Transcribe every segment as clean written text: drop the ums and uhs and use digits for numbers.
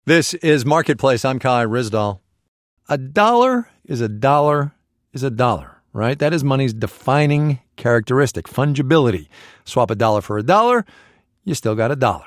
This is Marketplace. I'm Kai Ryssdal. A dollar is a dollar is a dollar, right? That is money's defining characteristic, fungibility. Swap a dollar for a dollar, you still got a dollar.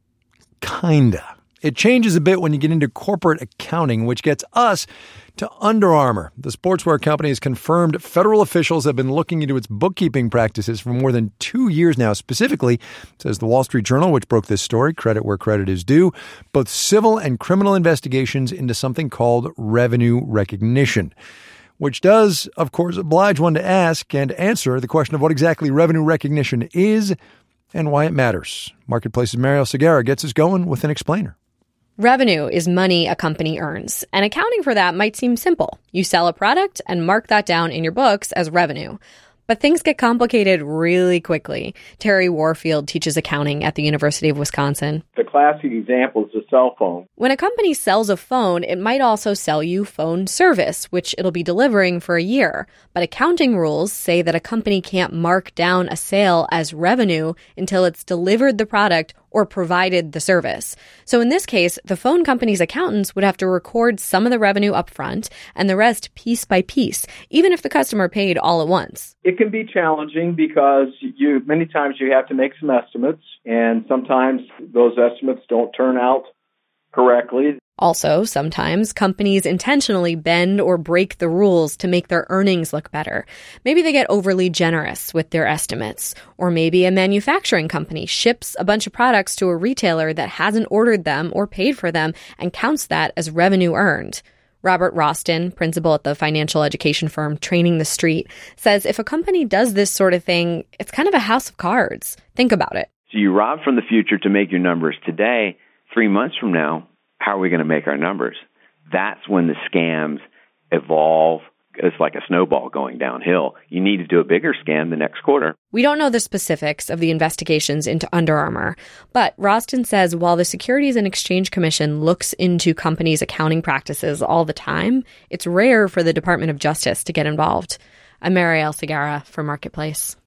Kinda. It changes a bit when you get into corporate accounting, which gets us to Under Armour. The sportswear company has confirmed federal officials have been looking into its bookkeeping practices for more than 2 years now. Specifically, says the Wall Street Journal, which broke this story, credit where credit is due, both civil and criminal investigations into something called revenue recognition, which does, of course, oblige one to ask and answer the question of what exactly revenue recognition is and why it matters. Marketplace's Mariel Segarra gets us going with an explainer. Revenue is money a company earns, and accounting for that might seem simple. You sell a product and mark that down in your books as revenue. But things get complicated really quickly. Terry Warfield teaches accounting at the University of Wisconsin. The classic example is a cell phone. When a company sells a phone, it might also sell you phone service, which it'll be delivering for a year. But accounting rules say that a company can't mark down a sale as revenue until it's delivered the product or provided the service. So in this case, the phone company's accountants would have to record some of the revenue upfront and the rest piece by piece, even if the customer paid all at once. It can be challenging because many times you have to make some estimates, and sometimes those estimates don't turn out correctly. Also, sometimes companies intentionally bend or break the rules to make their earnings look better. Maybe they get overly generous with their estimates. Or maybe a manufacturing company ships a bunch of products to a retailer that hasn't ordered them or paid for them and counts that as revenue earned. Robert Roston, principal at the financial education firm Training the Street, says if a company does this sort of thing, it's kind of a house of cards. Think about it. So you rob from the future to make your numbers today. 3 months from now, how are we going to make our numbers? That's when the scams evolve. It's like a snowball going downhill. You need to do a bigger scam the next quarter. We don't know the specifics of the investigations into Under Armour, but Roston says while the Securities and Exchange Commission looks into companies' accounting practices all the time, it's rare for the Department of Justice to get involved. I'm Mariel Segarra for Marketplace.